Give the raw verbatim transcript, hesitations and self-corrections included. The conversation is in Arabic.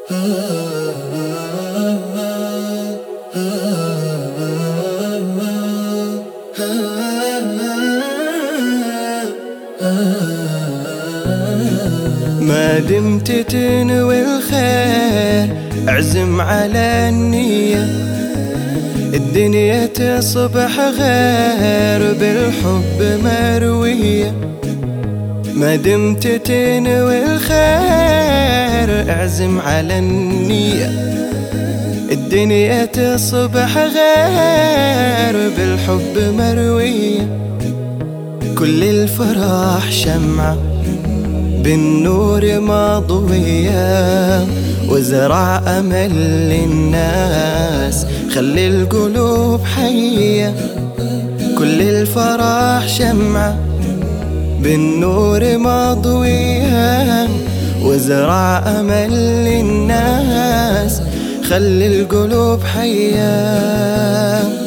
ما دمت تنوي الخير اعزم على النية، الدنيا تصبح غير بالحب مروية. ما دمت تنوي الخير اعزم على النية، الدنيا تصبح غير بالحب مروية. كل الفرح شمعة بالنور مضوية، وزرع أمل للناس خلي القلوب حية. كل الفرح شمعة بالنور مضوية، وزرع أمل للناس خلي القلوب حية.